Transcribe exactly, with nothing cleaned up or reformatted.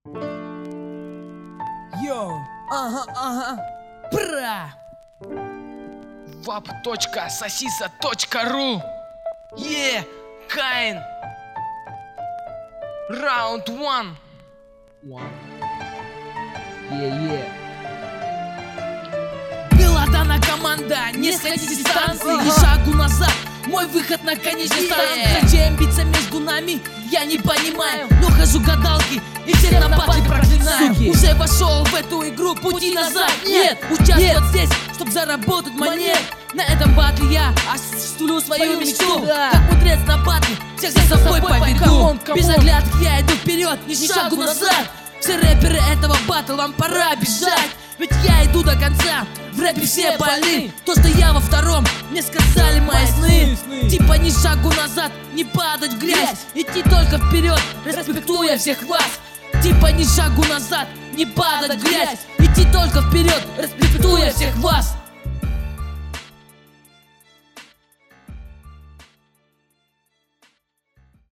Йоу, ага, ага, пра. вап точка сосиса точка ру. Е, Каин. Раунд one. Е-е. Была дана команда, не сходите с дистанции, ни шагу назад. Мой выход на конечной станции. Зачем биться между нами, я не понимаю. Но хожу гадалки и всех на батле проклинаю. Суки. Уже вошел в эту игру, пути назад нет. Участвовать здесь, чтоб заработать монет. На этом батле я осуществлю свою мечту. Да. Как мудрец на батле, всех за собой поведу. Камон, камон. Без оглядки я иду вперед, ни шагу назад. Все рэперы этого батла, вам пора бежать. Ведь я иду до конца, в рэпе все больны. То, что я во втором, мне сказали мои сны. сны. Типа ни шагу назад, не падать в грязь. Идти только вперед, респектуя всех вас. Типа ни шагу назад, не падать в грязь. Идти только вперед, респектуя всех вас.